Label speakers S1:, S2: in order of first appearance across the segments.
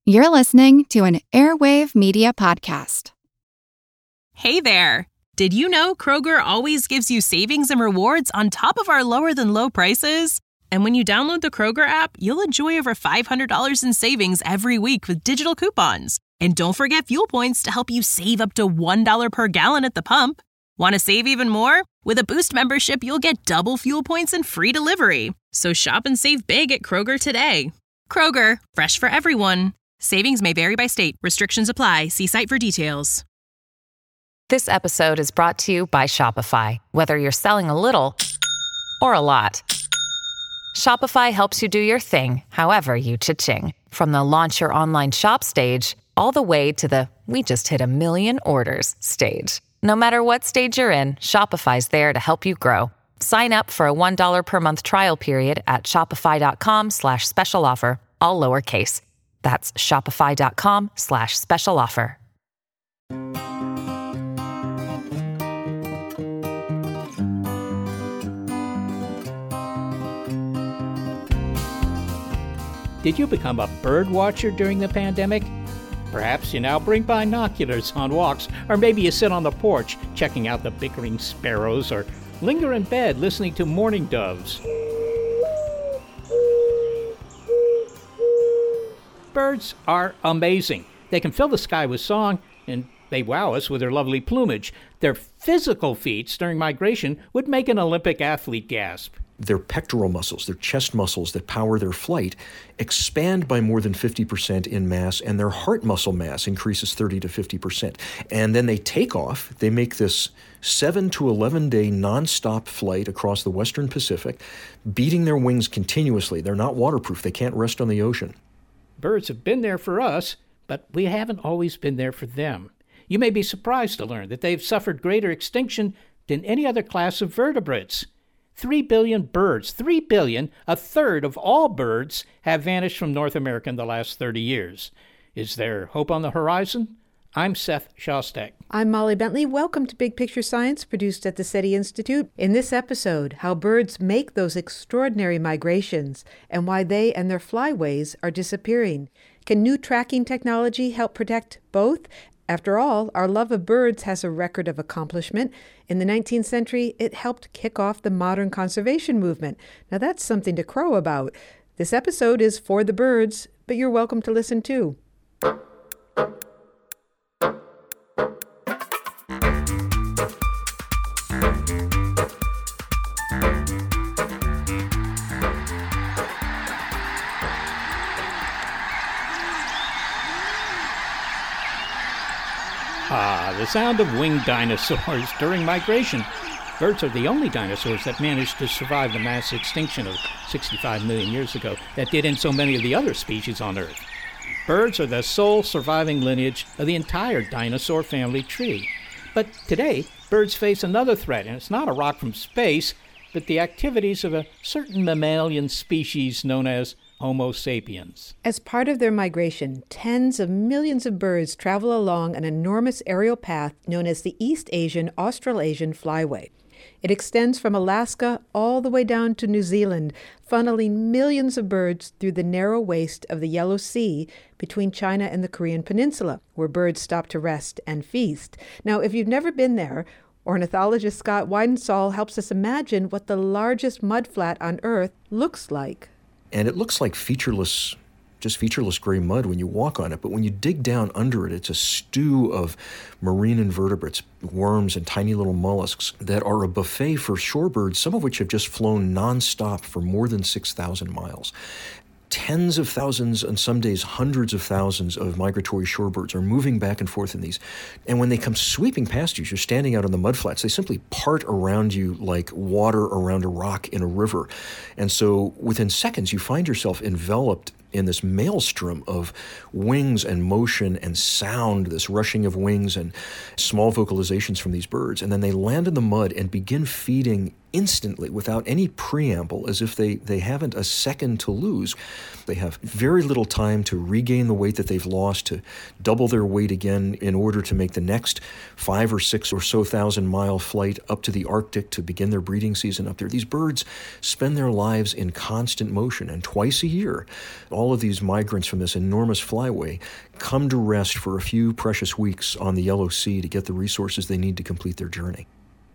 S1: You're listening to an Airwave Media Podcast.
S2: Hey there! Did you know Kroger always gives you savings and rewards on top of our lower-than-low prices? And when you download the Kroger app, you'll enjoy over $500 in savings every week with digital coupons. And don't forget fuel points to help you save up to $1 per gallon at the pump. Want to save even more? With a Boost membership, you'll get double fuel points and free delivery. So shop and save big at Kroger today. Kroger, fresh for everyone. Savings may vary by state. Restrictions apply. See site for details.
S3: This episode is brought to you by Shopify. Whether you're selling a little or a lot, Shopify helps you do your thing, however you cha-ching. From the launch your online shop stage, all the way to the we just hit 1 million orders stage. No matter what stage you're in, Shopify's there to help you grow. Sign up for a $1 per month trial period at shopify.com/special offer, all lowercase. That's shopify.com/special offer.
S4: Did you become a bird watcher during the pandemic? Perhaps you now bring binoculars on walks, or maybe you sit on the porch checking out the bickering sparrows, or linger in bed listening to mourning doves. Birds are amazing. They can fill the sky with song, and they wow us with their lovely plumage. Their physical feats during migration would make an Olympic athlete gasp.
S5: Their pectoral muscles, their chest muscles that power their flight, expand by more than 50% in mass, and their heart muscle mass increases 30 to 50%. And then they take off. They make this 7 to 11 day nonstop flight across the Western Pacific, beating their wings continuously. They're not waterproof. They can't rest on the ocean.
S4: Birds have been there for us, but we haven't always been there for them. You may be surprised to learn that they've suffered greater extinction than any other class of vertebrates. 3 billion birds, 3 billion, a third of all birds, have vanished from North America in the last 30 years. Is there hope on the horizon? I'm Seth Shostak.
S6: I'm Molly Bentley. Welcome to Big Picture Science, produced at the SETI Institute. In this episode, how birds make those extraordinary migrations and why they and their flyways are disappearing. Can new tracking technology help protect both? After all, our love of birds has a record of accomplishment. In the 19th century, it helped kick off the modern conservation movement. Now that's something to crow about. This episode is for the birds, but you're welcome to listen too.
S4: The sound of winged dinosaurs during migration. Birds are the only dinosaurs that managed to survive the mass extinction of 65 million years ago that did end so many of the other species on Earth. Birds are the sole surviving lineage of the entire dinosaur family tree. But today, birds face another threat, and it's not a rock from space, but the activities of a certain mammalian species known as Homo sapiens.
S6: As part of their migration, tens of millions of birds travel along an enormous aerial path known as the East Asian Australasian Flyway. It extends from Alaska all the way down to New Zealand, funneling millions of birds through the narrow waist of the Yellow Sea between China and the Korean Peninsula, where birds stop to rest and feast. Now, if you've never been there, ornithologist Scott Weidensaul helps us imagine what the largest mudflat on Earth looks like.
S5: And it looks like featureless gray mud when you walk on it. But when you dig down under it, it's a stew of marine invertebrates, worms, and tiny little mollusks that are a buffet for shorebirds, some of which have just flown nonstop for more than 6,000 miles. Tens of thousands, and some days hundreds of thousands of migratory shorebirds are moving back and forth in these. And when they come sweeping past you, you're standing out on the mudflats, they simply part around you like water around a rock in a river. And so within seconds, you find yourself enveloped in this maelstrom of wings and motion and sound, this rushing of wings and small vocalizations from these birds. And then they land in the mud and begin feeding instantly, without any preamble, as if they haven't a second to lose. They have very little time to regain the weight that they've lost, to double their weight again in order to make the next 5 or 6 or so thousand-mile flight up to the Arctic to begin their breeding season up there. These birds spend their lives in constant motion, and twice a year, all of these migrants from this enormous flyway come to rest for a few precious weeks on the Yellow Sea to get the resources they need to complete their journey.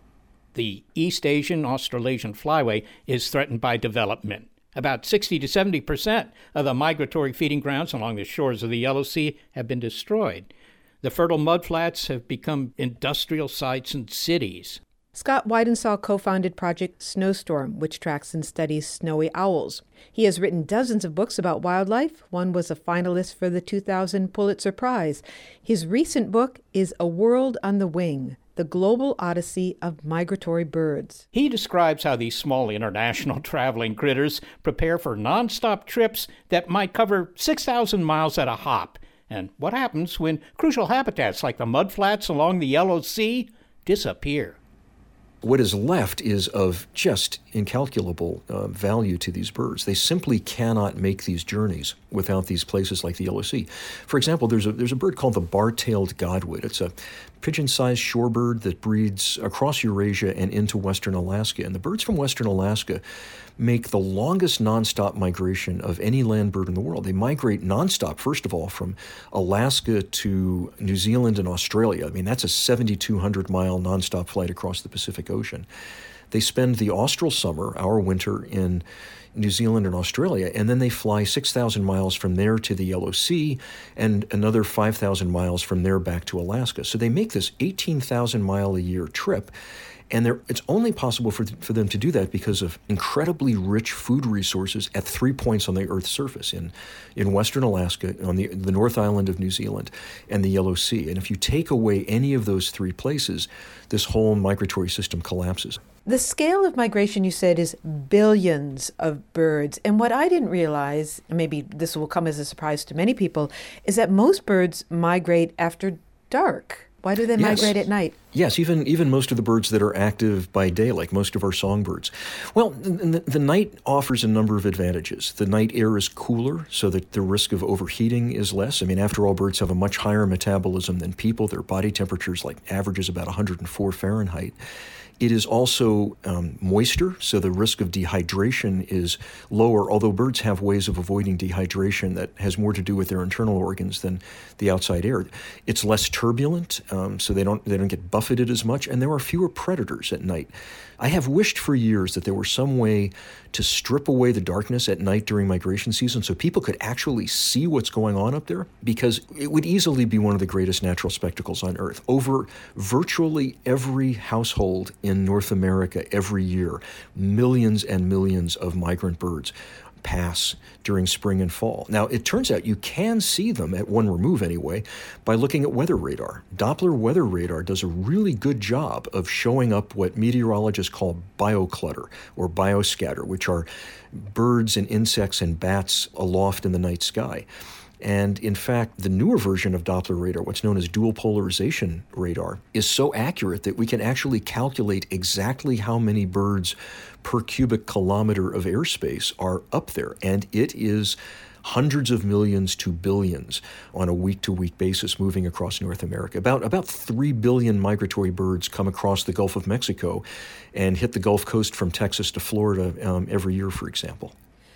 S4: The East Asian Australasian flyway is threatened by development. About 60 to 70% of the migratory feeding grounds along the shores of the Yellow Sea have been destroyed. The fertile mudflats have become industrial sites and cities.
S6: Scott Weidensaul co-founded Project Snowstorm, which tracks and studies snowy owls. He has written dozens of books about wildlife. One was a finalist for the 2000 Pulitzer Prize. His recent book is A World on the Wing: The Global Odyssey of Migratory Birds.
S4: He describes how these small international traveling critters prepare for nonstop trips that might cover 6,000 miles at a hop, and what happens when crucial habitats like the mudflats along the Yellow Sea disappear.
S5: What is left is of just incalculable value to these birds. They simply cannot make these journeys without these places like the Yellow Sea. For example, there's a bird called the bar-tailed godwit. It's a pigeon-sized shorebird that breeds across Eurasia and into western Alaska. And the birds from western Alaska make the longest nonstop migration of any land bird in the world. They migrate nonstop, first of all, from Alaska to New Zealand and Australia. I mean, that's a 7,200-mile nonstop flight across the Pacific Ocean. They spend the austral summer, our winter, in New Zealand and Australia, and then they fly 6,000 miles from there to the Yellow Sea and another 5,000 miles from there back to Alaska. So they make this 18,000-mile-a-year trip, and it's only possible for them to do that because of incredibly rich food resources at 3 points on the Earth's surface, in western Alaska, on the North Island of New Zealand, and the Yellow Sea. And if you take away any of those 3 places, this whole migratory system collapses.
S6: The scale of migration, you said, is billions of birds. And what I didn't realize, and maybe this will come as a surprise to many people, is that most birds migrate after dark. Why do they migrate at night?
S5: Yes, even most of the birds that are active by day, like most of our songbirds. Well, the night offers a number of advantages. The night air is cooler, so that the risk of overheating is less. I mean, after all, birds have a much higher metabolism than people. Their body temperatures averages about 104 Fahrenheit. It is also moister, so the risk of dehydration is lower, although birds have ways of avoiding dehydration that has more to do with their internal organs than the outside air. It's less turbulent, so they don't get buffeted as much, and there are fewer predators at night. I have wished for years that there were some way to strip away the darkness at night during migration season so people could actually see what's going on up there, because it would easily be one of the greatest natural spectacles on Earth. Over virtually every household in North America every year, millions and millions of migrant birds pass during spring and fall. Now, it turns out you can see them, at one remove anyway, by looking at weather radar. Doppler weather radar does a really good job of showing up what meteorologists call bioclutter or bioscatter, which are birds and insects and bats aloft in the night sky. And in fact, the newer version of Doppler radar, what's known as dual polarization radar, is so accurate that we can actually calculate exactly how many birds per cubic kilometer of airspace are up there. And it is hundreds of millions to billions on a week-to-week basis moving across North America. About 3 billion migratory birds come across the Gulf of Mexico and hit the Gulf Coast from Texas to Florida every year, for example.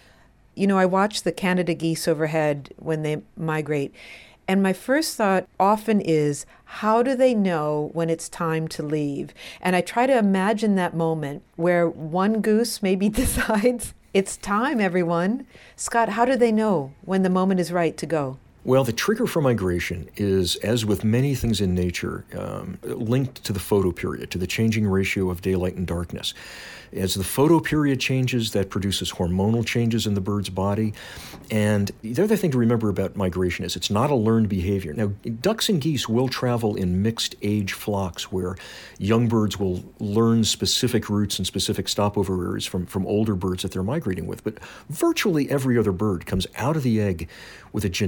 S6: You know, I watch the Canada geese overhead when they migrate, and my first thought often is, how do they know when it's time to leave? And I try to imagine that moment where one goose maybe decides, it's time, everyone. Scott, how do they know when the moment is right to go?
S5: Well, the trigger for migration is, as with many things in nature, linked to the photoperiod, to the changing ratio of daylight and darkness. As the photoperiod changes, that produces hormonal changes in the bird's body. And the other thing to remember about migration is it's not a learned behavior. Now, ducks and geese will travel in mixed-age flocks where young birds will learn specific routes and specific stopover areas from older birds that they're migrating with. But virtually every other bird comes out of the egg with a genetically coded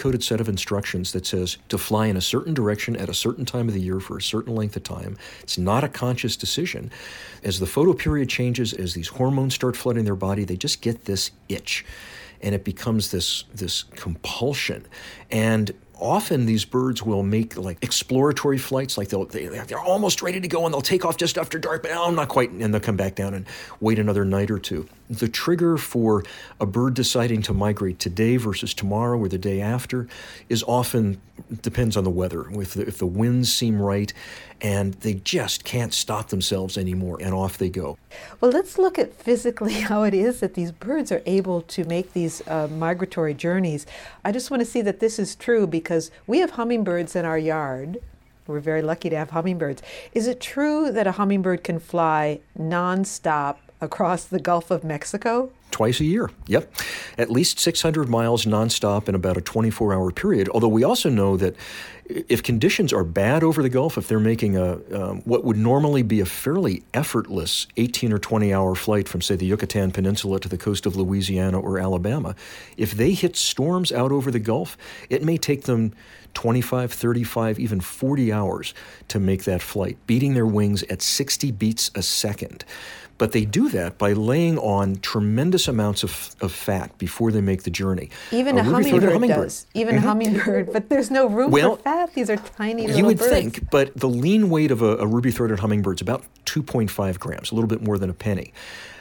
S5: hard-coded set of instructions that says to fly in a certain direction at a certain time of the year for a certain length of time. It's not a conscious decision. As the photoperiod changes, as these hormones start flooding their body, they just get this itch, and it becomes this compulsion. And often these birds will make like exploratory flights, like they're almost ready to go and they'll take off just after dark, but not quite, and they'll come back down and wait another night or two. The trigger for a bird deciding to migrate today versus tomorrow or the day after is often depends on the weather. If the winds seem right and they just can't stop themselves anymore, and off they go.
S6: Well, let's look at physically how it is that these birds are able to make these migratory journeys. I just want to see that this is true because we have hummingbirds in our yard. We're very lucky to have hummingbirds. Is it true that a hummingbird can fly nonstop across the Gulf of Mexico?
S5: Twice a year, yep. At least 600 miles nonstop in about a 24-hour period. Although we also know that if conditions are bad over the Gulf, if they're making what would normally be a fairly effortless 18 or 20-hour flight from, say, the Yucatan Peninsula to the coast of Louisiana or Alabama, if they hit storms out over the Gulf, it may take them 25, 35, even 40 hours to make that flight, beating their wings at 60 beats a second. But they do that by laying on tremendous amounts of fat before they make the journey.
S6: Even a hummingbird does. Even a hummingbird, but there's no room for fat. These are tiny little birds.
S5: You would think, but the lean weight of a ruby-throated hummingbird is about 2.5 grams, a little bit more than a penny.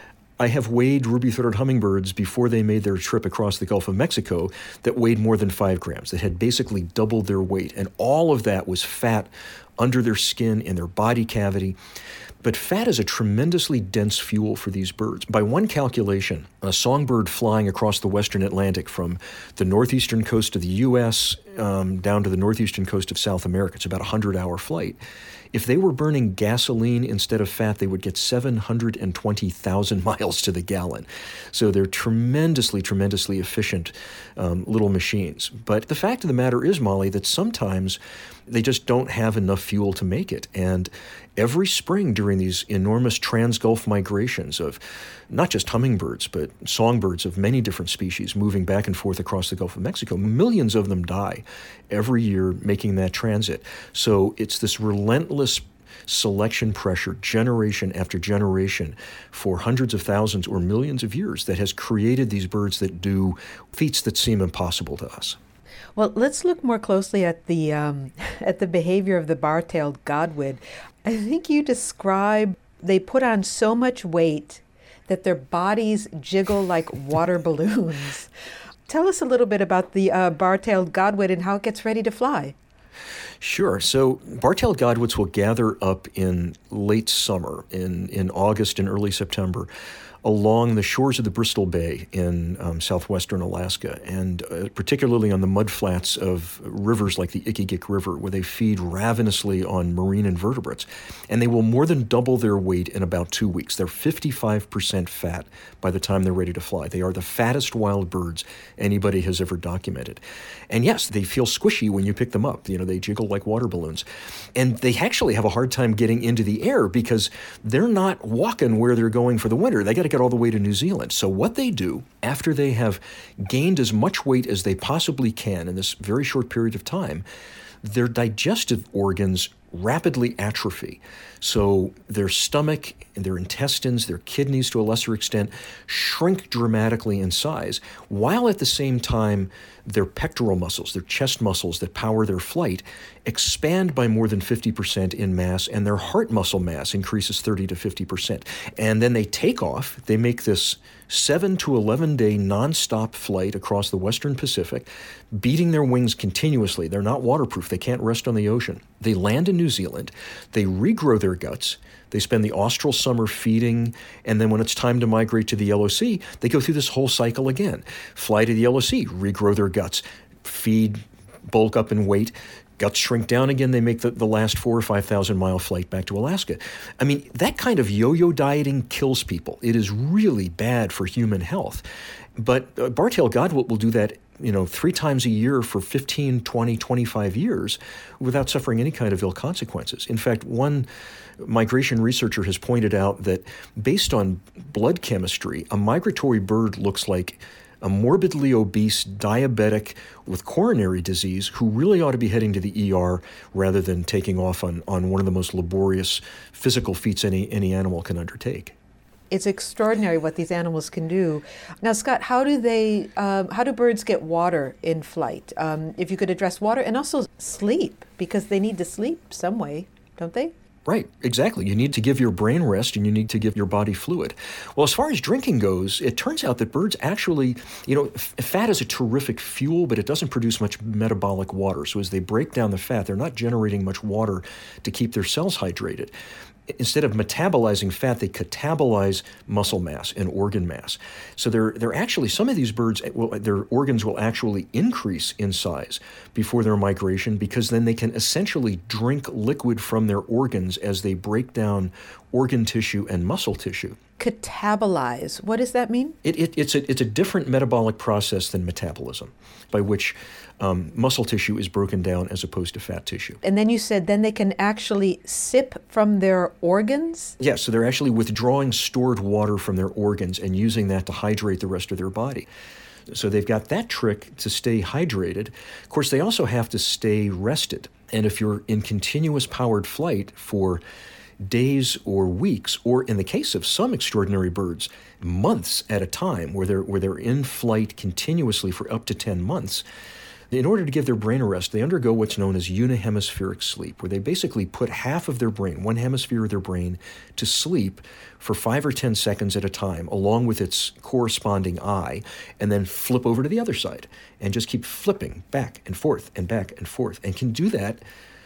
S5: I have weighed ruby-throated hummingbirds before they made their trip across the Gulf of Mexico that weighed more than 5 grams, that had basically doubled their weight. And all of that was fat under their skin, in their body cavity. But fat is a tremendously dense fuel for these birds. By one calculation, a songbird flying across the western Atlantic from the northeastern coast of the U.S. Down to the northeastern coast of South America, it's about a 100-hour flight. If they were burning gasoline instead of fat, they would get 720,000 miles to the gallon. So they're tremendously, tremendously efficient little machines. But the fact of the matter is, Molly, that sometimes they just don't have enough fuel to make it. And every spring during these enormous trans-Gulf migrations of not just hummingbirds, but songbirds of many different species moving back and forth across the Gulf of Mexico, millions of them die every year making that transit. So it's this relentless selection pressure, generation after generation, for hundreds of thousands or millions of years that has created these birds that do feats that seem impossible to us.
S6: Well, let's look more closely at the behavior of the bar-tailed godwit. I think you describe they put on so much weight that their bodies jiggle like water balloons. Tell us a little bit about the bar-tailed godwit and how it gets ready to fly.
S5: Sure. So bar-tailed godwits will gather up in late summer, in August and early September, along the shores of the Bristol Bay in southwestern Alaska, and particularly on the mudflats of rivers like the Ikigik River, where they feed ravenously on marine invertebrates. And they will more than double their weight in about 2 weeks. They're 55% fat by the time they're ready to fly. They are the fattest wild birds anybody has ever documented. And yes, they feel squishy when you pick them up. You know, they jiggle like water balloons. And they actually have a hard time getting into the air because they're not walking where they're going for the winter. They got to get all the way to New Zealand. So what they do, after they have gained as much weight as they possibly can in this very short period of time, their digestive organs rapidly atrophy. So their stomach, their intestines, their kidneys to a lesser extent, shrink dramatically in size, while at the same time their pectoral muscles, their chest muscles that power their flight, expand by more than 50% in mass, and their heart muscle mass increases 30 to 50%. And then they take off. They make this 7 to 11 day nonstop flight across the Western Pacific, beating their wings continuously. They're not waterproof. They can't rest on the ocean. They land in New Zealand. They regrow their guts. They spend the austral summer feeding, and then when it's time to migrate to the Yellow Sea, they go through this whole cycle again. Fly to the Yellow Sea, regrow their guts, feed, bulk up in weight, guts shrink down again, they make the last 4,000 or 5,000 mile flight back to Alaska. I mean, that kind of yo-yo dieting kills people. It is really bad for human health. But bar-tailed godwit will do that 3 times a year for 15, 20, 25 years without suffering any kind of ill consequences. In fact, one migration researcher has pointed out that based on blood chemistry, a migratory bird looks like a morbidly obese diabetic with coronary disease who really ought to be heading to the ER rather than taking off on one of the most laborious physical feats any animal can undertake.
S6: It's extraordinary what these animals can do. Now, Scott, how do birds get water in flight? If you could address water and also sleep, because they need to sleep some way, don't they?
S5: Right, exactly. You need to give your brain rest and you need to give your body fluid. Well, as far as drinking goes, it turns out that birds actually, fat is a terrific fuel, but it doesn't produce much metabolic water. So as they break down the fat, they're not generating much water to keep their cells hydrated. Instead of metabolizing fat, they catabolize muscle mass and organ mass. So they're actually, some of these birds, their organs will actually increase in size before their migration, because then they can essentially drink liquid from their organs as they break down organ tissue and muscle tissue.
S6: Catabolize, what does that mean?
S5: It's a different metabolic process than metabolism, by which muscle tissue is broken down as opposed to fat tissue.
S6: And then you said then they can actually sip from their organs?
S5: Yes, so they're actually withdrawing stored water from their organs and using that to hydrate the rest of their body. So they've got that trick to stay hydrated. Of course, they also have to stay rested. And if you're in continuous powered flight for days or weeks, or in the case of some extraordinary birds, months at a time, where they're in flight continuously for up to 10 months, in order to give their brain a rest, they undergo what's known as unihemispheric sleep, where they basically put half of their brain, one hemisphere of their brain, to sleep for 5 or 10 seconds at a time, along with its corresponding eye, and then flip over to the other side, and just keep flipping back and forth, and can do that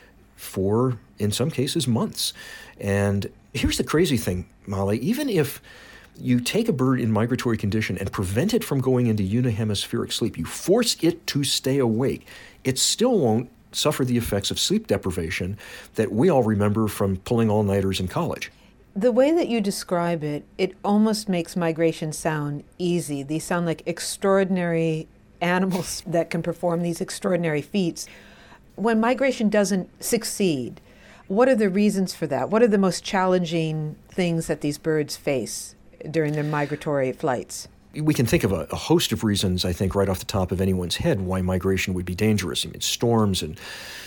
S5: for, in some cases, months. And here's the crazy thing, Molly, even if you take a bird in migratory condition and prevent it from going into unihemispheric sleep, you force it to stay awake, it still won't suffer the effects of sleep deprivation that we all remember from pulling all-nighters in college.
S6: The way that you describe it, it almost makes migration sound easy. These sound like extraordinary animals that can perform these extraordinary feats. When migration doesn't succeed, what are the reasons for that? What are the most challenging things that these birds face during their migratory flights?
S5: We can think of a host of reasons, I think, right off the top of anyone's head why migration would be dangerous. I mean, storms and,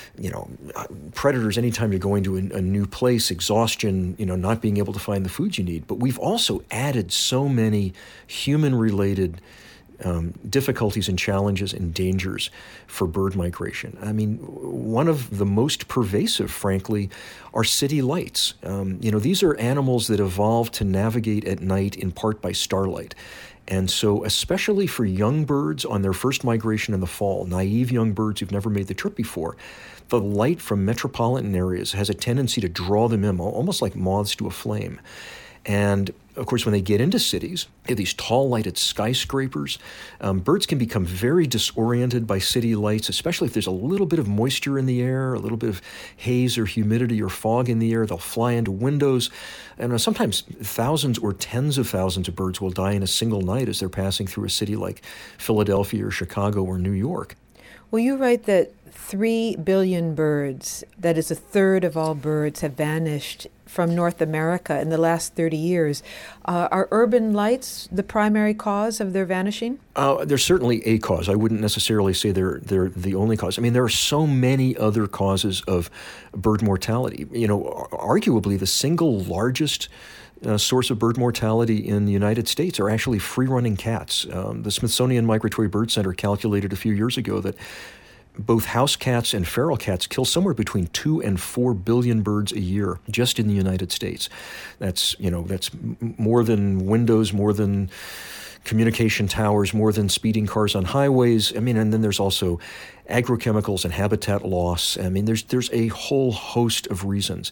S5: predators anytime you're going to a new place, exhaustion, not being able to find the food you need. But we've also added so many human-related difficulties and challenges and dangers for bird migration. I mean, one of the most pervasive, frankly, are city lights. These are animals that evolved to navigate at night in part by starlight. And so especially for young birds on their first migration in the fall, naive young birds who've never made the trip before, the light from metropolitan areas has a tendency to draw them in, almost like moths to a flame. And of course, when they get into cities, they have these tall lighted skyscrapers. Birds can become very disoriented by city lights, especially if there's a little bit of moisture in the air, a little bit of haze or humidity or fog in the air. They'll fly into windows. And sometimes thousands or tens of thousands of birds will die in a single night as they're passing through a city like Philadelphia or Chicago or New York.
S6: Well, you write that 3 billion birds, that is a third of all birds, have vanished from North America in the last 30 years. Are urban lights the primary cause of their vanishing?
S5: They're certainly a cause. I wouldn't necessarily say they're the only cause. I mean, there are so many other causes of bird mortality. Arguably the single largest source of bird mortality in the United States are actually free-running cats. The Smithsonian Migratory Bird Center calculated a few years ago that both house cats and feral cats kill somewhere between 2 and 4 billion birds a year just in the United States. That's more than windows, more than communication towers, more than speeding cars on highways. I mean, and then there's also agrochemicals and habitat loss. I mean, there's a whole host of reasons.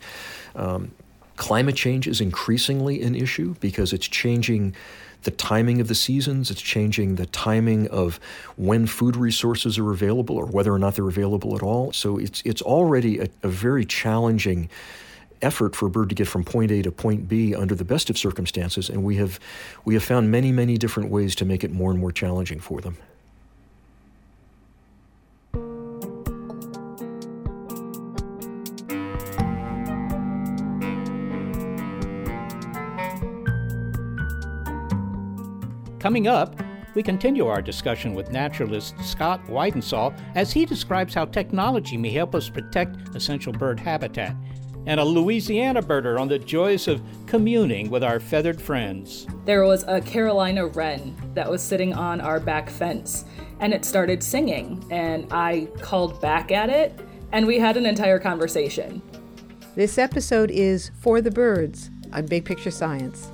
S5: Climate change is increasingly an issue because it's changing the timing of the seasons. It's changing the timing of when food resources are available or whether or not they're available at all. So it's already a very challenging effort for a bird to get from point A to point B under the best of circumstances, and we have found many, many different ways to make it more and more challenging for them.
S4: Coming up, we continue our discussion with naturalist Scott Weidensaul as he describes how technology may help us protect essential bird habitat, and a Louisiana birder on the joys of communing with our feathered friends.
S7: There was a Carolina wren that was sitting on our back fence, and it started singing, and I called back at it, and we had an entire conversation.
S6: This episode is For the Birds on Big Picture Science.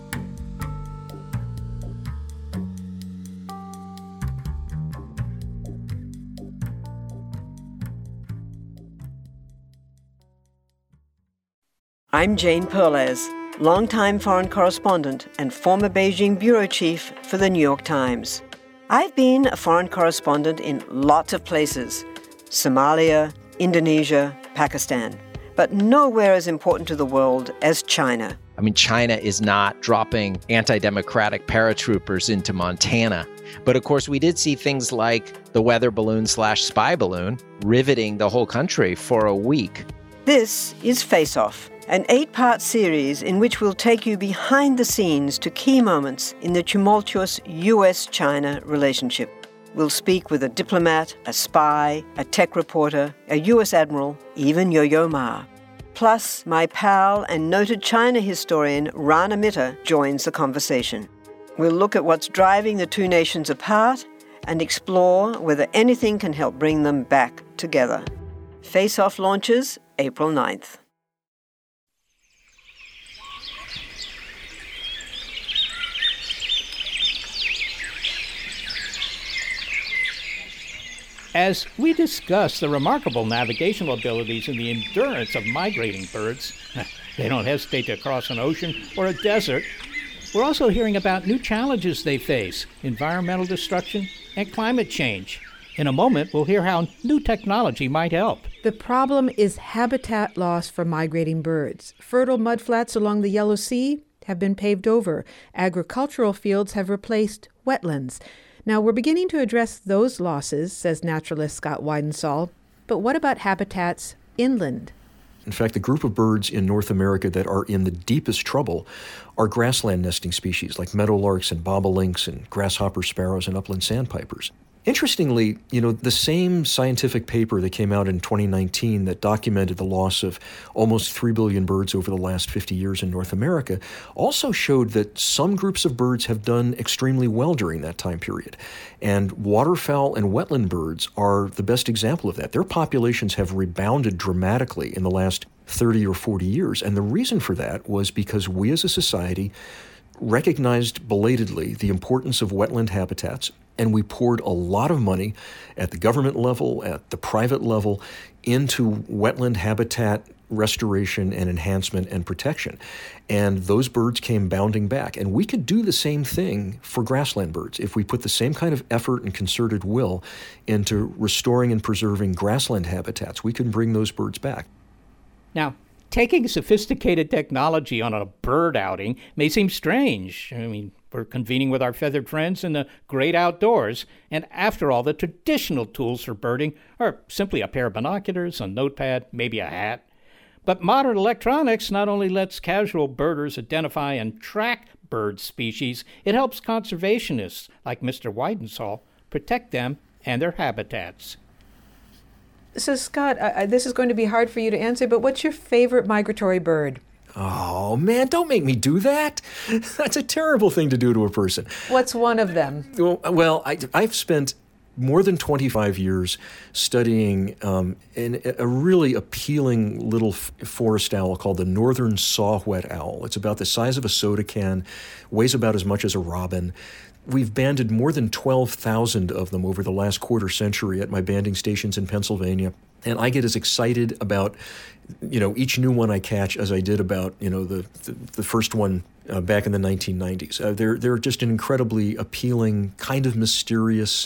S8: I'm Jane Perlez, longtime foreign correspondent and former Beijing bureau chief for the New York Times. I've been a foreign correspondent in lots of places: Somalia, Indonesia, Pakistan, but nowhere as important to the world as China.
S9: I mean, China is not dropping anti-democratic paratroopers into Montana. But of course, we did see things like the weather balloon/spy balloon riveting the whole country for a week.
S8: This is Face Off, an 8-part series in which we'll take you behind the scenes to key moments in the tumultuous U.S.-China relationship. We'll speak with a diplomat, a spy, a tech reporter, a U.S. admiral, even Yo-Yo Ma. Plus, my pal and noted China historian Rana Mitter joins the conversation. We'll look at what's driving the two nations apart and explore whether anything can help bring them back together. Face Off launches April 9th.
S4: As we discuss the remarkable navigational abilities and the endurance of migrating birds, they don't hesitate to cross an ocean or a desert. We're also hearing about new challenges they face: environmental destruction and climate change. In a moment, we'll hear how new technology might help.
S6: The problem is habitat loss for migrating birds. Fertile mudflats along the Yellow Sea have been paved over. Agricultural fields have replaced wetlands. Now, we're beginning to address those losses, says naturalist Scott Weidensaul. But what about habitats inland?
S5: In fact, the group of birds in North America that are in the deepest trouble are grassland nesting species like meadowlarks and bobolinks and grasshopper sparrows and upland sandpipers. Interestingly, the same scientific paper that came out in 2019 that documented the loss of almost 3 billion birds over the last 50 years in North America also showed that some groups of birds have done extremely well during that time period. And waterfowl and wetland birds are the best example of that. Their populations have rebounded dramatically in the last 30 or 40 years. And the reason for that was because we as a society recognized belatedly the importance of wetland habitats, and we poured a lot of money at the government level, at the private level, into wetland habitat restoration and enhancement and protection. And those birds came bounding back. And we could do the same thing for grassland birds. If we put the same kind of effort and concerted will into restoring and preserving grassland habitats, we can bring those birds back.
S4: Now, taking sophisticated technology on a bird outing may seem strange. I mean, we're convening with our feathered friends in the great outdoors, and after all, the traditional tools for birding are simply a pair of binoculars, a notepad, maybe a hat. But modern electronics not only lets casual birders identify and track bird species, it helps conservationists like Mr. Weidensaul protect them and their habitats.
S6: So, Scott, this is going to be hard for you to answer, but what's your favorite migratory bird?
S5: Oh, man, don't make me do that. That's a terrible thing to do to a person.
S6: What's one of them?
S5: Well, I've spent more than 25 years studying a really appealing little forest owl called the northern saw-whet owl. It's about the size of a soda can, weighs about as much as a robin. We've banded more than 12,000 of them over the last quarter century at my banding stations in Pennsylvania. And I get as excited about, each new one I catch as I did about, the first one back in the 1990s. They're just an incredibly appealing, kind of mysterious,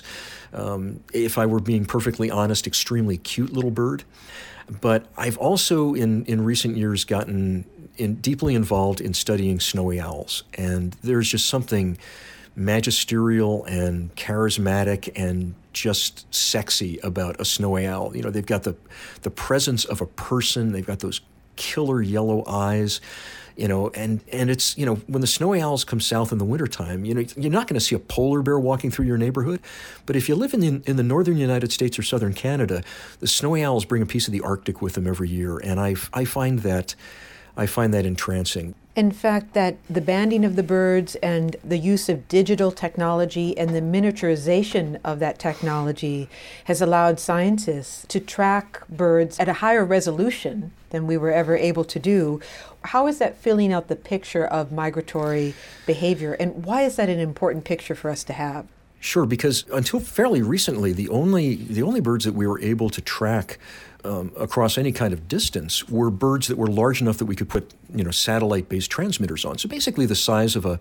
S5: if I were being perfectly honest, extremely cute little bird. But I've also, in recent years, gotten deeply involved in studying snowy owls. And there's just something magisterial and charismatic and just sexy about a snowy owl. They've got the presence of a person. They've got those killer yellow eyes. and it's, when the snowy owls come south in the wintertime, you're not going to see a polar bear walking through your neighborhood. But if you live in the northern United States or southern Canada, the snowy owls bring a piece of the Arctic with them every year. And I find that entrancing.
S6: In fact, that the banding of the birds and the use of digital technology and the miniaturization of that technology has allowed scientists to track birds at a higher resolution than we were ever able to do. How is that filling out the picture of migratory behavior, and why is that an important picture for us to have?
S5: Sure, because until fairly recently, the only birds that we were able to track across any kind of distance were birds that were large enough that we could put, satellite-based transmitters on. So basically the size of a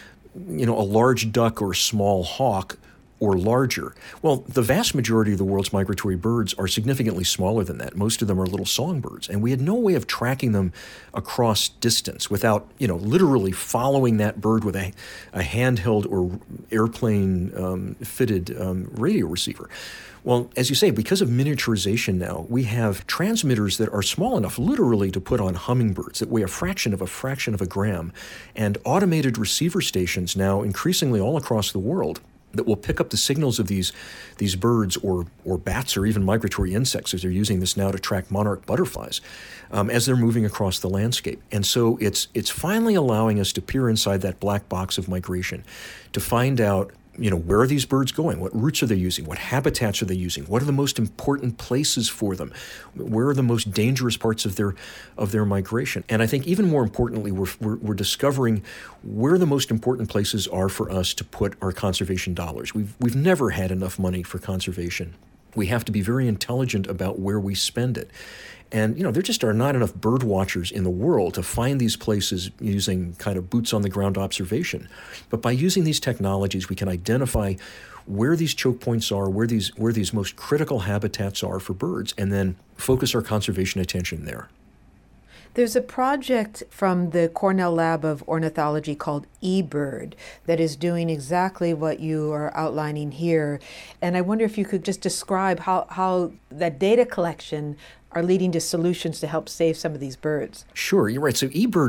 S5: large duck or small hawk or larger. Well, the vast majority of the world's migratory birds are significantly smaller than that. Most of them are little songbirds, and we had no way of tracking them across distance without, literally following that bird with a handheld or airplane fitted radio receiver. Well, as you say, because of miniaturization now, we have transmitters that are small enough literally to put on hummingbirds that weigh a fraction of a gram, and automated receiver stations now increasingly all across the world that will pick up the signals of these birds or bats or even migratory insects, as they're using this now to track monarch butterflies as they're moving across the landscape. And so it's finally allowing us to peer inside that black box of migration to find out, where are these birds going? What routes are they using? What habitats are they using? What are the most important places for them? Where are the most dangerous parts of their migration? And I think even more importantly, we're discovering where the most important places are for us to put our conservation dollars. We've never had enough money for conservation. We have to be very intelligent about where we spend it. And, there just are not enough bird watchers in the world to find these places using kind of boots on the ground observation. But by using these technologies, we can identify where these choke points are, where these most critical habitats are for birds, and then focus our conservation attention there.
S6: There's a project from the Cornell Lab of Ornithology called eBird that is doing exactly what you are outlining here. And I wonder if you could just describe how that data collection are leading to solutions to help save some of these birds.
S5: Sure, you're right. So eBird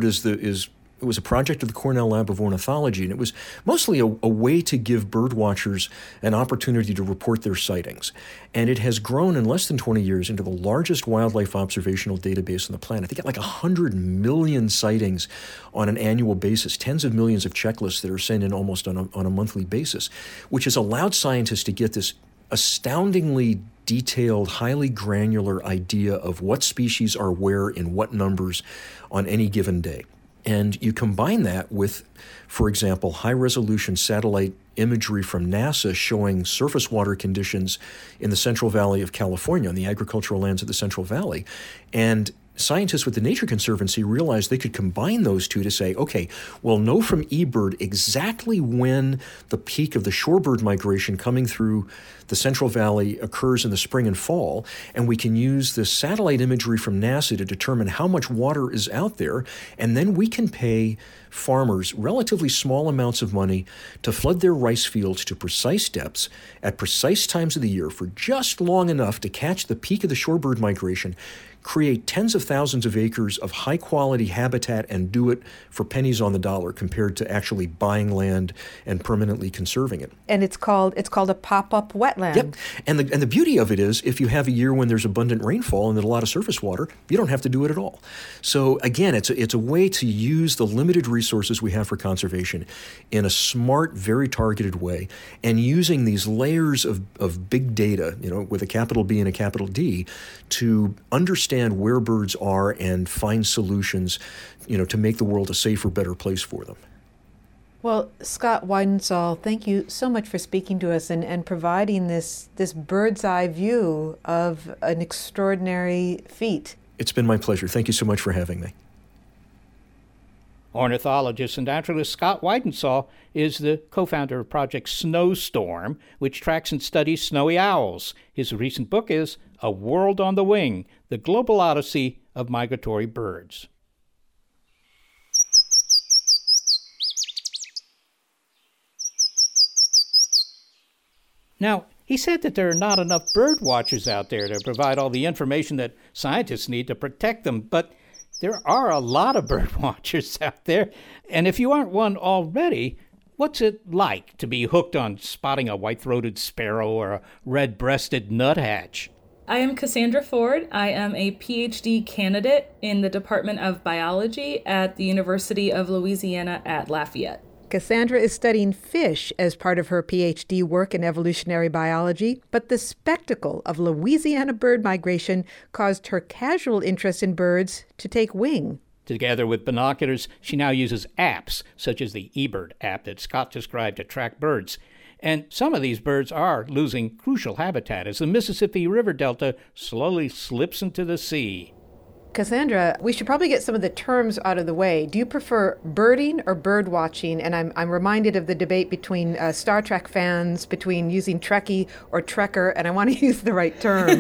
S5: it was a project of the Cornell Lab of Ornithology, and it was mostly a way to give bird watchers an opportunity to report their sightings. And it has grown in less than 20 years into the largest wildlife observational database on the planet. They get like 100 million sightings on an annual basis, tens of millions of checklists that are sent in almost on a monthly basis, which has allowed scientists to get this astoundingly detailed, highly granular idea of what species are where in what numbers on any given day. And you combine that with, for example, high-resolution satellite imagery from NASA showing surface water conditions in the Central Valley of California, on the agricultural lands of the Central Valley. And scientists with the Nature Conservancy realized they could combine those two to say, okay, we'll know from eBird exactly when the peak of the shorebird migration coming through the Central Valley occurs in the spring and fall, and we can use the satellite imagery from NASA to determine how much water is out there, and then we can pay farmers relatively small amounts of money to flood their rice fields to precise depths at precise times of the year for just long enough to catch the peak of the shorebird migration, create tens of thousands of acres of high-quality habitat, and do it for pennies on the dollar compared to actually buying land and permanently conserving it.
S6: And it's called a pop-up wetland.
S5: Yep. And the beauty of it is, if you have a year when there's abundant rainfall and there's a lot of surface water, you don't have to do it at all. So again, it's a way to use the limited resources we have for conservation in a smart, very targeted way, and using these layers of big data, with a capital B and a capital D, to understand where birds are and find solutions, to make the world a safer, better place for them.
S6: Well, Scott Weidensaul, thank you so much for speaking to us and providing this bird's eye view of an extraordinary feat.
S5: It's been my pleasure. Thank you so much for having me.
S4: Ornithologist and naturalist Scott Weidensaul is the co-founder of Project Snowstorm, which tracks and studies snowy owls. His recent book is A World on the Wing, The Global Odyssey of Migratory Birds. Now, he said that there are not enough bird watchers out there to provide all the information that scientists need to protect them, but There are a lot of bird watchers out there, and if you aren't one already, what's it like to be hooked on spotting a white-throated sparrow or a red-breasted nuthatch?
S7: I am Cassandra Ford. I am a PhD candidate in the Department of Biology at the University of Louisiana at Lafayette.
S6: Cassandra is studying fish as part of her PhD work in evolutionary biology, but the spectacle of Louisiana bird migration caused her casual interest in birds to take wing.
S4: Together with binoculars, she now uses apps, such as the eBird app that Scott described, to track birds. And some of these birds are losing crucial habitat as the Mississippi River Delta slowly slips into the sea.
S6: Cassandra, we should probably get some of the terms out of the way. Do you prefer birding or bird watching? And I'm reminded of the debate between Star Trek fans, between using Trekkie or Trekker, and I want to use the right term.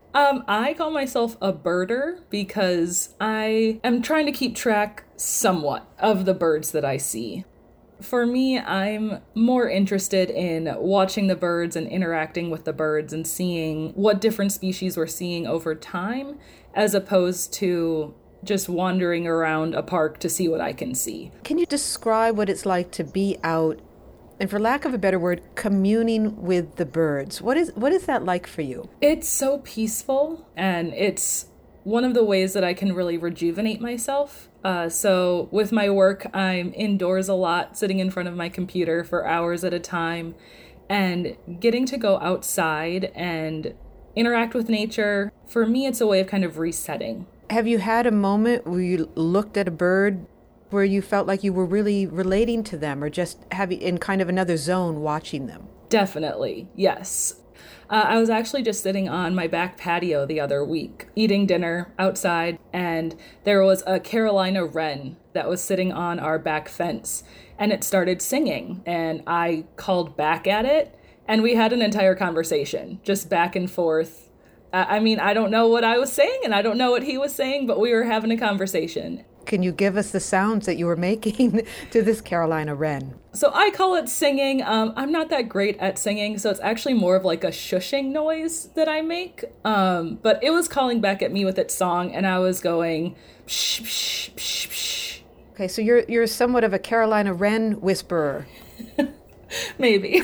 S7: I call myself a birder because I am trying to keep track somewhat of the birds that I see. For me, I'm more interested in watching the birds and interacting with the birds and seeing what different species we're seeing over time, as opposed to just wandering around a park to see what I can see.
S6: Can you describe what it's like to be out, and for lack of a better word, communing with the birds? What is that like for you?
S7: It's so peaceful, and it's one of the ways that I can really rejuvenate myself. So with my work, I'm indoors a lot, sitting in front of my computer for hours at a time, and getting to go outside and interact with nature, for me, it's a way of kind of resetting.
S6: Have you had a moment where you looked at a bird where you felt like you were really relating to them, or just in kind of another zone watching them?
S7: Definitely, yes. I was actually just sitting on my back patio the other week, eating dinner outside, and there was a Carolina wren that was sitting on our back fence, and it started singing, and I called back at it, and we had an entire conversation, just back and forth. I don't know what I was saying, and I don't know what he was saying, but we were having a conversation.
S6: Can you give us the sounds that you were making to this Carolina wren?
S7: So I call it singing. I'm not that great at singing, so it's actually more of like a shushing noise that I make. But it was calling back at me with its song, and I was going, psh, psh, psh, psh.
S6: Okay, so you're somewhat of a Carolina wren whisperer.
S7: Maybe.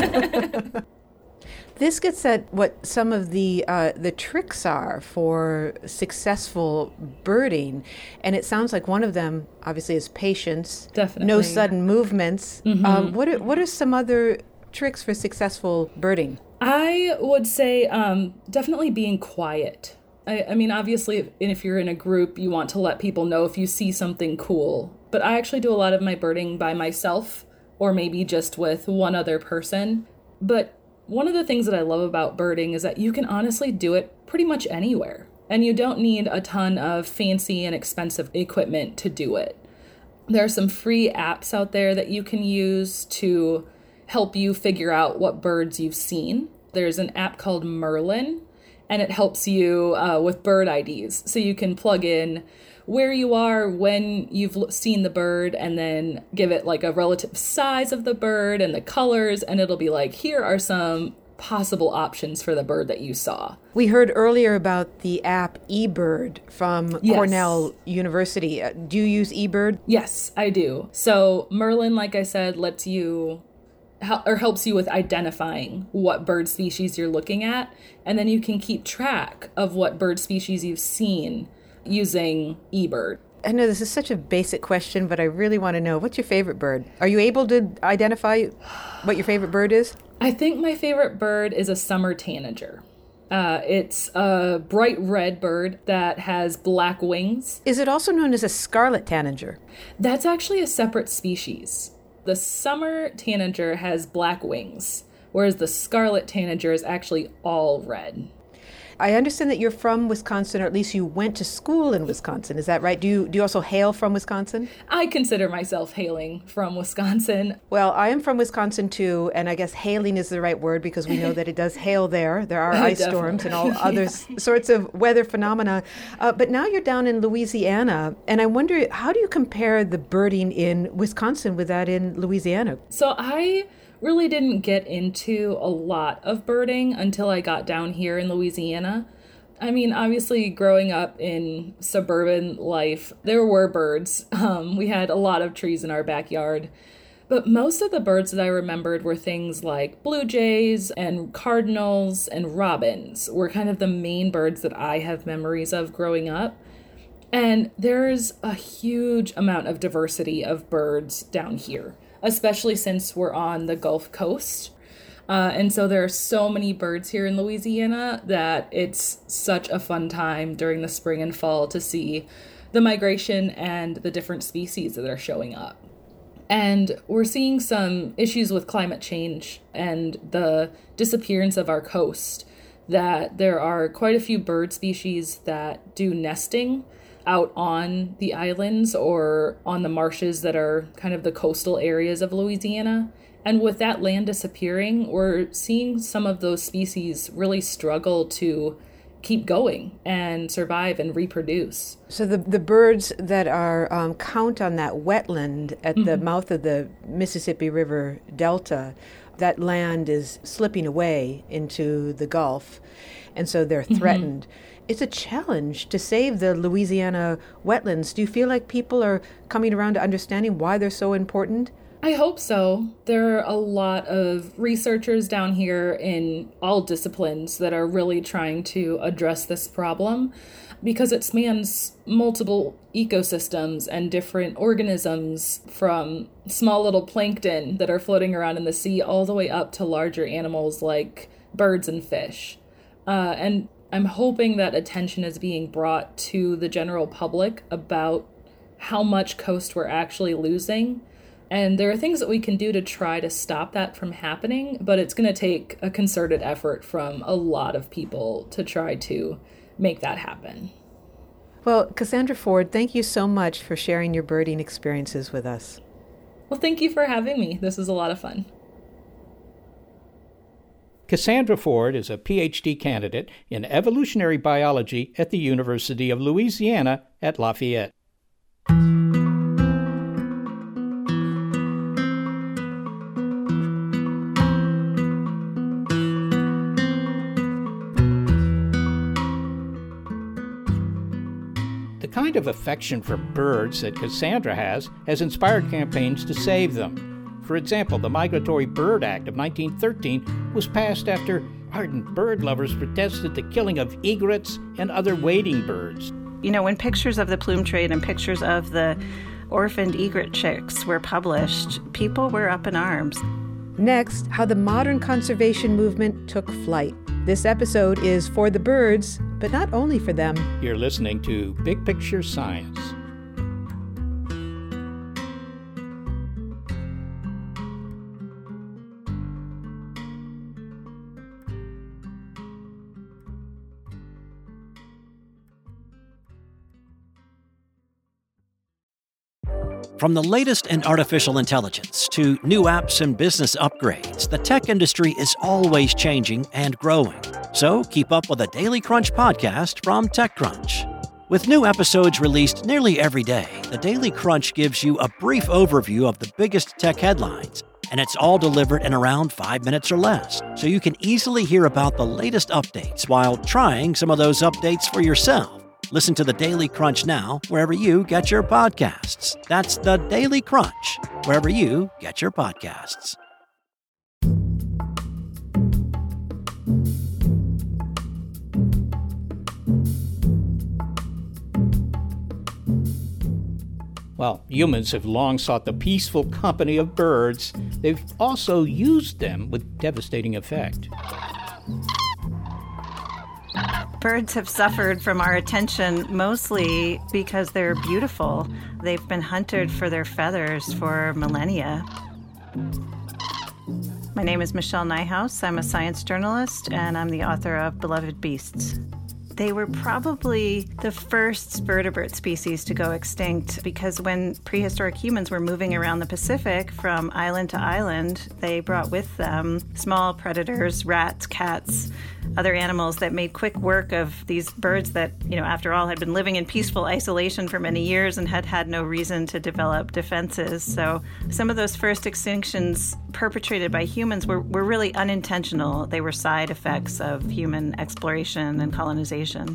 S6: This gets at what some of the tricks are for successful birding, and it sounds like one of them, obviously, is patience.
S7: Definitely.
S6: No sudden movements.
S7: Mm-hmm.
S6: What are some other tricks for successful birding?
S7: I would say definitely being quiet. I mean, obviously, if you're in a group, you want to let people know if you see something cool. But I actually do a lot of my birding by myself, or maybe just with one other person. But one of the things that I love about birding is that you can honestly do it pretty much anywhere. And you don't need a ton of fancy and expensive equipment to do it. There are some free apps out there that you can use to help you figure out what birds you've seen. There's an app called Merlin, and it helps you with bird IDs. So you can plug in where you are when you've seen the bird, and then give it like a relative size of the bird and the colors, and it'll be like, here are some possible options for the bird that you saw.
S6: We heard earlier about the app eBird from Cornell University. Do you use eBird?
S7: Yes, I do. So Merlin, like I said, lets you helps you with identifying what bird species you're looking at, and then you can keep track of what bird species you've seen using eBird.
S6: I know this is such a basic question, but I really want to know, what's your favorite bird? Are you able to identify what your favorite bird is?
S7: I think my favorite bird is a summer tanager. It's a bright red bird that has black wings.
S6: Is it also known as a scarlet tanager?
S7: That's actually a separate species. The summer tanager has black wings, whereas the scarlet tanager is actually all red.
S6: I understand that you're from Wisconsin, or at least you went to school in Wisconsin. Is that right? Do you also hail from Wisconsin?
S7: I consider myself hailing from Wisconsin.
S6: Well, I am from Wisconsin too, and I guess hailing is the right word because we know that it does hail there. There are ice storms and all other sorts of weather phenomena. But now you're down in Louisiana, and I wonder, how do you compare the birding in Wisconsin with that in Louisiana?
S7: So I really didn't get into a lot of birding until I got down here in Louisiana. I mean, obviously, growing up in suburban life, there were birds. We had a lot of trees in our backyard. But most of the birds that I remembered were things like blue jays and cardinals and robins were kind of the main birds that I have memories of growing up. And there's a huge amount of diversity of birds down here, especially since we're on the Gulf Coast. And so there are so many birds here in Louisiana that it's such a fun time during the spring and fall to see the migration and the different species that are showing up. And we're seeing some issues with climate change and the disappearance of our coast, that there are quite a few bird species that do nesting out on the islands or on the marshes that are kind of the coastal areas of Louisiana. And with that land disappearing, we're seeing some of those species really struggle to keep going and survive and reproduce.
S6: So the birds that are count on that wetland at the mouth of the Mississippi River Delta, that land is slipping away into the Gulf, and so they're threatened. It's a challenge to save the Louisiana wetlands. Do you feel like people are coming around to understanding why they're so important?
S7: I hope so. There are a lot of researchers down here in all disciplines that are really trying to address this problem because it spans multiple ecosystems and different organisms, from small little plankton that are floating around in the sea all the way up to larger animals like birds and fish. And I'm hoping that attention is being brought to the general public about how much coast we're actually losing. And there are things that we can do to try to stop that from happening, but it's going to take a concerted effort from a lot of people to try to make that happen.
S6: Well, Cassandra Ford, thank you so much for sharing your birding experiences with us.
S7: Well, thank you for having me. This is a lot of fun.
S4: Cassandra Ford is a PhD candidate in evolutionary biology at the University of Louisiana at Lafayette. The kind of affection for birds that Cassandra has inspired campaigns to save them. For example, the Migratory Bird Act of 1913 was passed after ardent bird lovers protested the killing of egrets and other wading birds.
S10: You know, when pictures of the plume trade and pictures of the orphaned egret chicks were published, people were up in arms.
S6: Next, how the modern conservation movement took flight. This episode is for the birds, but not only for them.
S4: You're listening to Big Picture Science.
S11: From the latest in artificial intelligence to new apps and business upgrades, the tech industry is always changing and growing. So keep up with the Daily Crunch podcast from TechCrunch. With new episodes released nearly every day, the Daily Crunch gives you a brief overview of the biggest tech headlines, and it's all delivered in around 5 minutes or less, so you can easily hear about the latest updates while trying some of those updates for yourself. Listen to the Daily Crunch now, wherever you get your podcasts. That's the Daily Crunch, wherever you get your podcasts.
S4: While humans have long sought the peaceful company of birds, they've also used them with devastating effect.
S10: Birds have suffered from our attention mostly because they're beautiful. They've been hunted for their feathers for millennia. My name is Michelle Nijhuis. I'm a science journalist, and I'm the author of Beloved Beasts. They were probably the first vertebrate species to go extinct because when prehistoric humans were moving around the Pacific from island to island, they brought with them small predators, rats, cats, other animals that made quick work of these birds that, after all, had been living in peaceful isolation for many years and had had no reason to develop defenses. So some of those first extinctions perpetrated by humans were really unintentional. They were side effects of human exploration and colonization.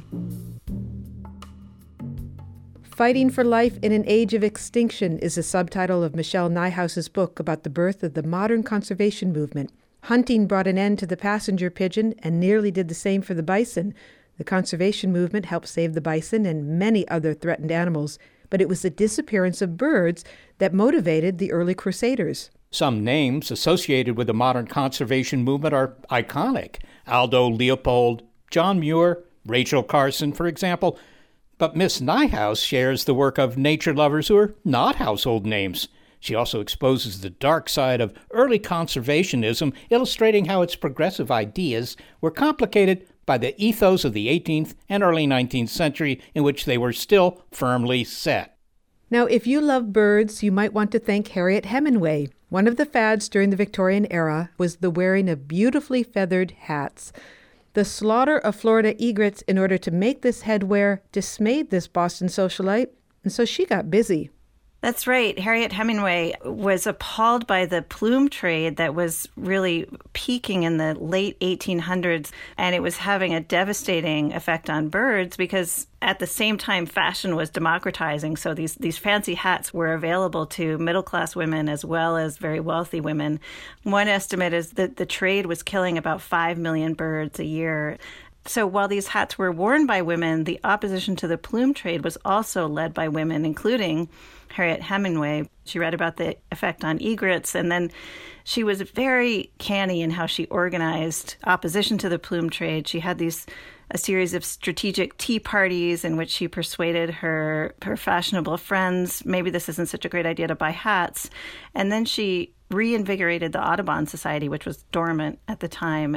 S6: Fighting for Life in an Age of Extinction is the subtitle of Michelle Nijhuis's book about the birth of the modern conservation movement. Hunting brought an end to the passenger pigeon and nearly did the same for the bison. The conservation movement helped save the bison and many other threatened animals, but it was the disappearance of birds that motivated the early crusaders.
S4: Some names associated with the modern conservation movement are iconic. Aldo Leopold, John Muir, Rachel Carson, for example. But Miss Nijhuis shares the work of nature lovers who are not household names. She also exposes the dark side of early conservationism, illustrating how its progressive ideas were complicated by the ethos of the 18th and early 19th century in which they were still firmly set.
S6: Now, if you love birds, you might want to thank Harriet Hemingway. One of the fads during the Victorian era was the wearing of beautifully feathered hats. The slaughter of Florida egrets in order to make this headwear dismayed this Boston socialite, and so she got busy.
S10: That's right. Harriet Hemingway was appalled by the plume trade that was really peaking in the late 1800s, and it was having a devastating effect on birds because at the same time fashion was democratizing. So these fancy hats were available to middle-class women as well as very wealthy women. One estimate is that the trade was killing about 5 million birds a year. So while these hats were worn by women, the opposition to the plume trade was also led by women, including Harriet Hemingway. She read about the effect on egrets, and then she was very canny in how she organized opposition to the plume trade. She had a series of strategic tea parties in which she persuaded her fashionable friends, maybe this isn't such a great idea to buy hats. And then she reinvigorated the Audubon Society, which was dormant at the time.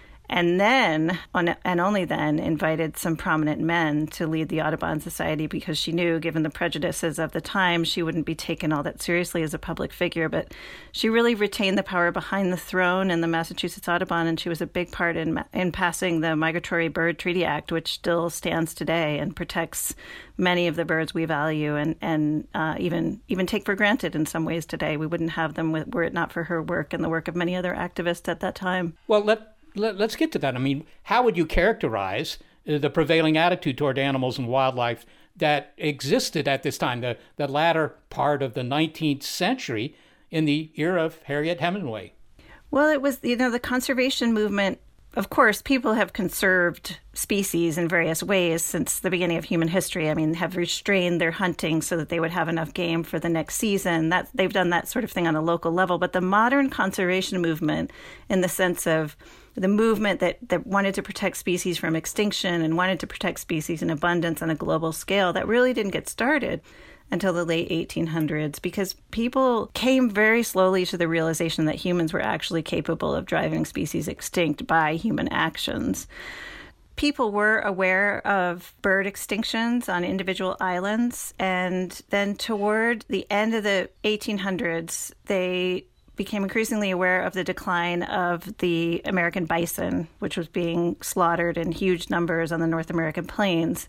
S10: And then, and only then, invited some prominent men to lead the Audubon Society because she knew, given the prejudices of the time, she wouldn't be taken all that seriously as a public figure. But she really retained the power behind the throne in the Massachusetts Audubon, and she was a big part in passing the Migratory Bird Treaty Act, which still stands today and protects many of the birds we value and even take for granted in some ways today. We wouldn't have them were it not for her work and the work of many other activists at that time.
S4: Well, let's get to that. I mean, how would you characterize the prevailing attitude toward animals and wildlife that existed at this time, the latter part of the 19th century in the era of Harriet Hemingway?
S10: Well, it was, the conservation movement. Of course, people have conserved species in various ways since the beginning of human history. I mean, have restrained their hunting so that they would have enough game for the next season. They've done that sort of thing on a local level. But the modern conservation movement, in the sense of the movement that wanted to protect species from extinction and wanted to protect species in abundance on a global scale, that really didn't get started until the late 1800s, because people came very slowly to the realization that humans were actually capable of driving species extinct by human actions. People were aware of bird extinctions on individual islands, and then toward the end of the 1800s, they became increasingly aware of the decline of the American bison, which was being slaughtered in huge numbers on the North American plains.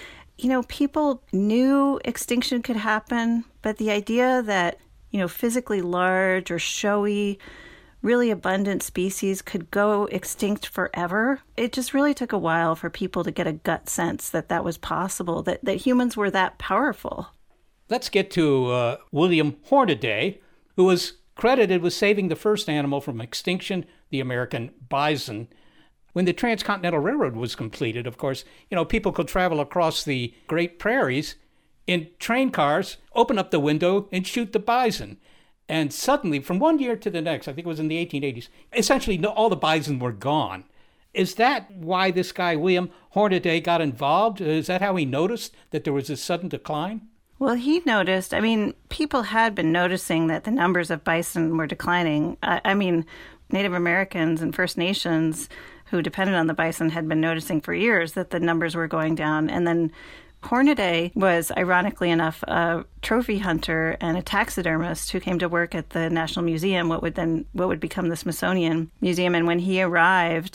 S10: People knew extinction could happen, but the idea that, physically large or showy, really abundant species could go extinct forever, it just really took a while for people to get a gut sense that was possible, that humans were that powerful.
S4: Let's get to William Hornaday, who was credited with saving the first animal from extinction, the American bison. When the Transcontinental Railroad was completed, of course, people could travel across the Great Prairies in train cars, open up the window, and shoot the bison. And suddenly, from one year to the next, I think it was in the 1880s, essentially all the bison were gone. Is that why this guy, William Hornaday, got involved? Is that how he noticed that there was a sudden decline?
S10: Well, he noticed. People had been noticing that the numbers of bison were declining. Native Americans and First Nations who depended on the bison had been noticing for years that the numbers were going down. And then Hornaday was, ironically enough, a trophy hunter and a taxidermist who came to work at the National Museum, what would become the Smithsonian Museum. And when he arrived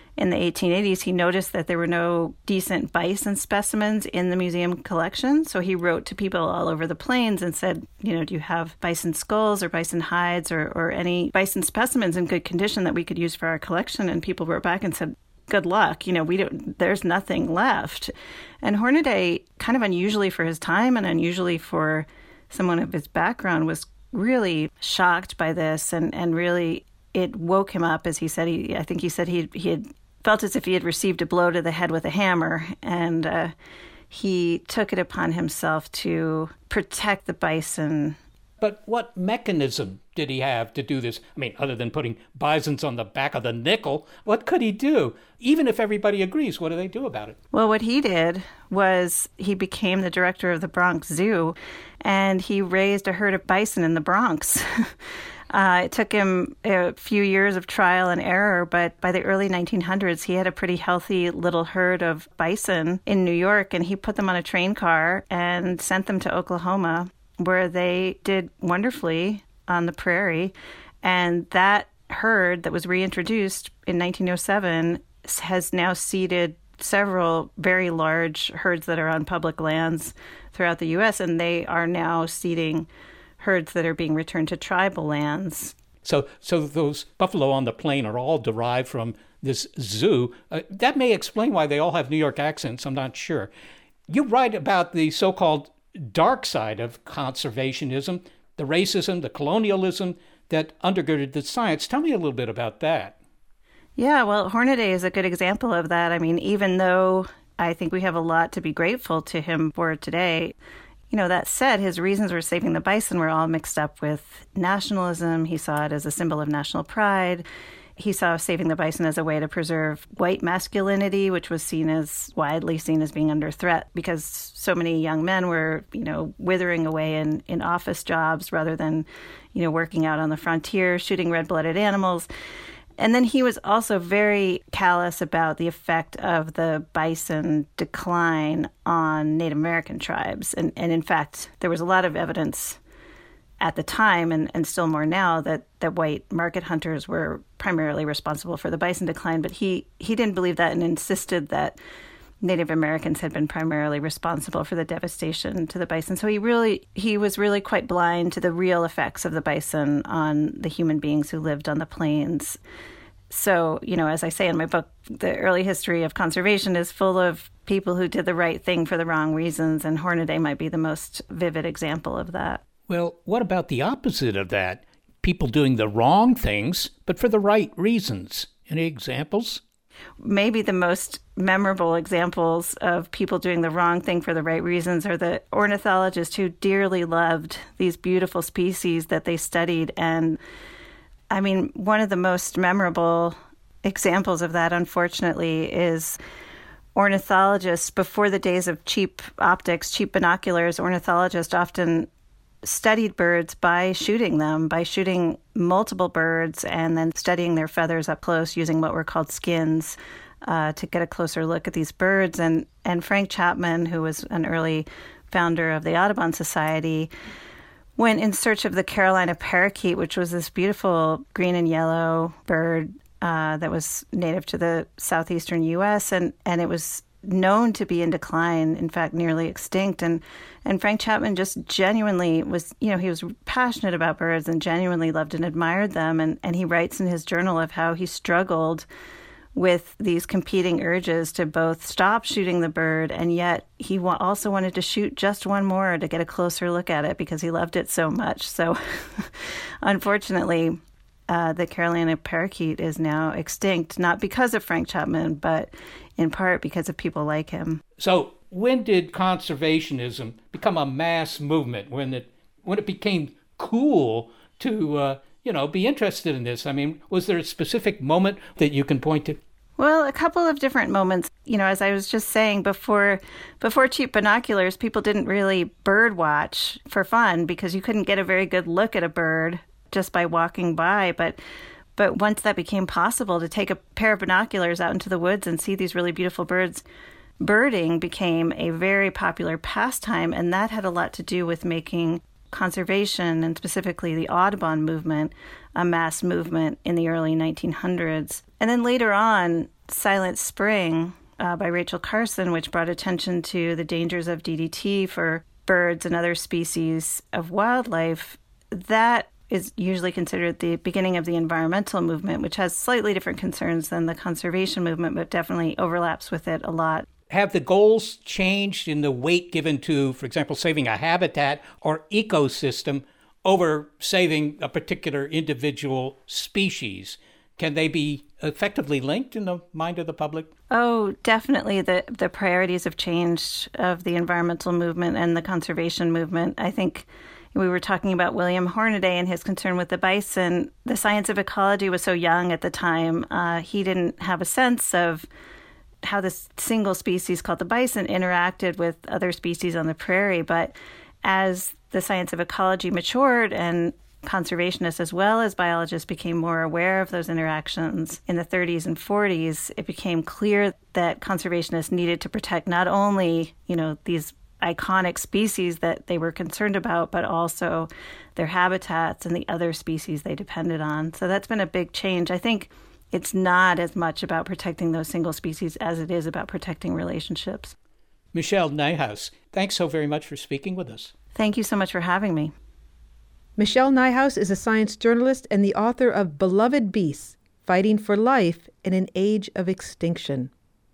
S10: in the 1880s, he noticed that there were no decent bison specimens in the museum collection. So he wrote to people all over the plains and said, do you have bison skulls or bison hides or any bison specimens in good condition that we could use for our collection? And people wrote back and said, good luck. There's nothing left. And Hornaday, kind of unusually for his time and unusually for someone of his background, was really shocked by this, and really it woke him up, as he said. I think he said he had felt as if he had received a blow to the head with a hammer, and he took it upon himself to protect the bison.
S4: But what mechanism did he have to do this? I mean, other than putting bisons on the back of the nickel, what could he do? Even if everybody agrees, what do they do about it?
S10: Well, what he did was he became the director of the Bronx Zoo, and he raised a herd of bison in the Bronx. It took him a few years of trial and error, but by the early 1900s, he had a pretty healthy little herd of bison in New York, and he put them on a train car and sent them to Oklahoma, where they did wonderfully on the prairie. And that herd that was reintroduced in 1907 has now seeded several very large herds that are on public lands throughout the U.S., and they are now seeding herds that are being returned to tribal lands.
S4: So those buffalo on the plain are all derived from this zoo. That may explain why they all have New York accents, I'm not sure. You write about the so-called dark side of conservationism, the racism, the colonialism that undergirded the science. Tell me a little bit about that.
S10: Yeah, well, Hornaday is a good example of that. I mean, even though I think we have a lot to be grateful to him for today, that said, his reasons for saving the bison were all mixed up with nationalism. He saw it as a symbol of national pride. He saw saving the bison as a way to preserve white masculinity, which was widely seen as being under threat because so many young men were, withering away in office jobs rather than, working out on the frontier, shooting red-blooded animals. And then he was also very callous about the effect of the bison decline on Native American tribes. And in fact, there was a lot of evidence at the time, and still more now, that white market hunters were primarily responsible for the bison decline. But he didn't believe that and insisted that Native Americans had been primarily responsible for the devastation to the bison. So he was really quite blind to the real effects of the bison on the human beings who lived on the plains. So, as I say in my book, the early history of conservation is full of people who did the right thing for the wrong reasons, and Hornaday might be the most vivid example of that.
S4: Well, what about the opposite of that? People doing the wrong things, but for the right reasons. Any examples?
S10: Maybe the most memorable examples of people doing the wrong thing for the right reasons are the ornithologists who dearly loved these beautiful species that they studied. And I mean, one of the most memorable examples of that, unfortunately, is ornithologists. Before the days of cheap optics, cheap binoculars, ornithologists often studied birds by shooting multiple birds and then studying their feathers up close using what were called skins to get a closer look at these birds. And Frank Chapman, who was an early founder of the Audubon Society, went in search of the Carolina parakeet, which was this beautiful green and yellow bird that was native to the southeastern U.S., and it was known to be in decline, in fact, nearly extinct. And Frank Chapman just genuinely was, he was passionate about birds and genuinely loved and admired them. And he writes in his journal of how he struggled with these competing urges to both stop shooting the bird, and yet he also wanted to shoot just one more to get a closer look at it because he loved it so much. So unfortunately, the Carolina parakeet is now extinct, not because of Frank Chapman, but in part because of people like him.
S4: So when did conservationism become a mass movement? When it became cool to be interested in this? I mean, was there a specific moment that you can point to?
S10: Well, a couple of different moments. As I was just saying, before cheap binoculars, people didn't really bird watch for fun because you couldn't get a very good look at a bird just by walking by. But once that became possible to take a pair of binoculars out into the woods and see these really beautiful birds, birding became a very popular pastime, and that had a lot to do with making conservation, and specifically the Audubon movement, a mass movement in the early 1900s. And then later on, Silent Spring by Rachel Carson, which brought attention to the dangers of DDT for birds and other species of wildlife, that is usually considered the beginning of the environmental movement, which has slightly different concerns than the conservation movement, but definitely overlaps with it a lot.
S4: Have the goals changed in the weight given to, for example, saving a habitat or ecosystem over saving a particular individual species? Can they be effectively linked in the mind of the public?
S10: Oh, definitely. The priorities have changed of the environmental movement and the conservation movement. I think we were talking about William Hornaday and his concern with the bison. The science of ecology was so young at the time. He didn't have a sense of how this single species called the bison interacted with other species on the prairie. But as the science of ecology matured and conservationists as well as biologists became more aware of those interactions in the 30s and 40s, it became clear that conservationists needed to protect not only, these iconic species that they were concerned about, but also their habitats and the other species they depended on. So that's been a big change. I think it's not as much about protecting those single species as it is about protecting relationships.
S4: Michelle Nijhuis, thanks so very much for speaking with us.
S10: Thank you so much for having me.
S6: Michelle Nijhuis is a science journalist and the author of Beloved Beasts, Fighting for Life in an Age of Extinction.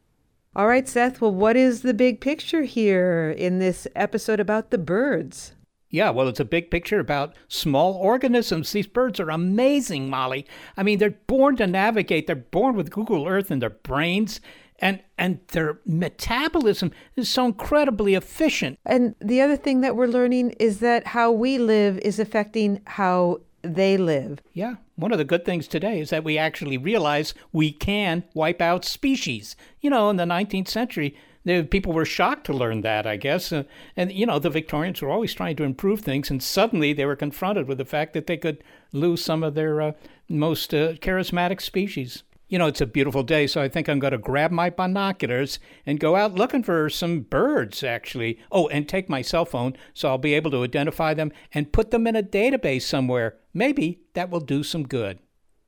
S6: All right, Seth, well, what is the big picture here in this episode about the birds?
S4: Yeah, well, it's a big picture about small organisms. These birds are amazing, Molly. I mean, they're born to navigate. They're born with Google Earth in their brains. And their metabolism is so incredibly efficient.
S6: And the other thing that we're learning is that how we live is affecting how they live.
S4: Yeah. One of the good things today is that we actually realize we can wipe out species. In the 19th century, people were shocked to learn that, I guess. And the Victorians were always trying to improve things. And suddenly they were confronted with the fact that they could lose some of their most charismatic species. It's a beautiful day, so I think I'm going to grab my binoculars and go out looking for some birds, actually. Oh, and take my cell phone so I'll be able to identify them and put them in a database somewhere. Maybe that will do some good.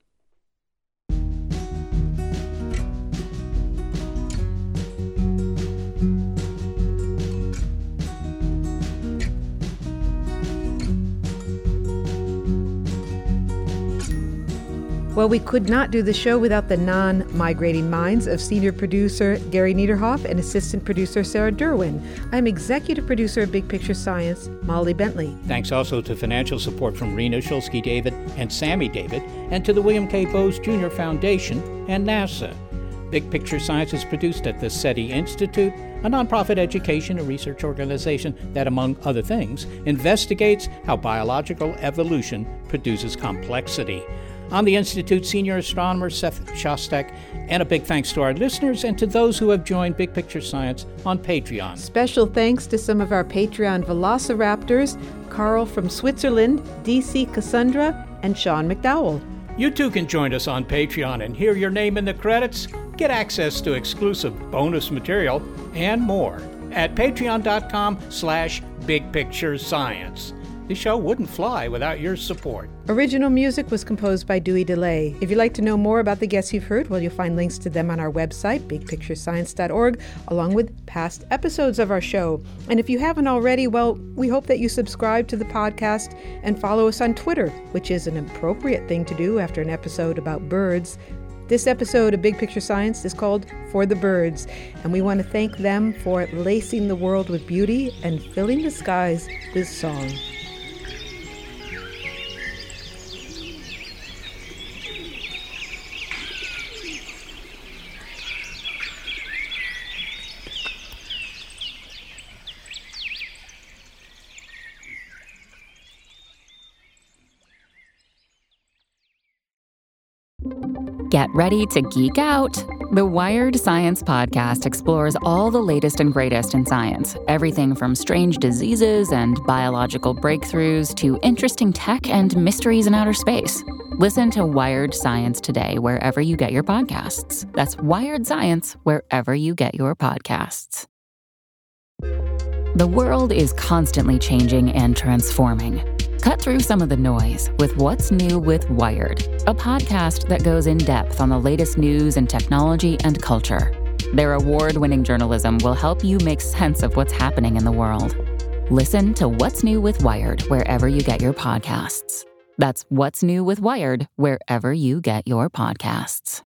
S6: Well, we could not do the show without the non-migrating minds of senior producer Gary Niederhoff and assistant producer Sarah Derwin. I'm executive producer of Big Picture Science, Molly Bentley.
S4: Thanks also to financial support from Rena Shulsky-David and Sammy David, and to the William K. Bowes Jr. Foundation and NASA. Big Picture Science is produced at the SETI Institute, a nonprofit education and research organization that, among other things, investigates how biological evolution produces complexity. I'm the Institute's senior astronomer, Seth Shostak, and a big thanks to our listeners and to those who have joined Big Picture Science on Patreon.
S6: Special thanks to some of our Patreon velociraptors, Carl from Switzerland, DC Cassandra, and Sean McDowell.
S4: You too can join us on Patreon and hear your name in the credits, get access to exclusive bonus material, and more at patreon.com/bigpicturescience. The show wouldn't fly without your support.
S6: Original music was composed by Dewey DeLay. If you'd like to know more about the guests you've heard, well, you'll find links to them on our website, bigpicturescience.org, along with past episodes of our show. And if you haven't already, well, we hope that you subscribe to the podcast and follow us on Twitter, which is an appropriate thing to do after an episode about birds. This episode of Big Picture Science is called For the Birds, and we want to thank them for lacing the world with beauty and filling the skies with song.
S1: Get ready to geek out. The Wired Science Podcast explores all the latest and greatest in science, everything from strange diseases and biological breakthroughs to interesting tech and mysteries in outer space. Listen to Wired Science today wherever you get your podcasts. That's Wired Science wherever you get your podcasts. The world is constantly changing and transforming. Cut through some of the noise with What's New with Wired, a podcast that goes in depth on the latest news and technology and culture. Their award-winning journalism will help you make sense of what's happening in the world. Listen to What's New with Wired wherever you get your podcasts. That's What's New with Wired wherever you get your podcasts.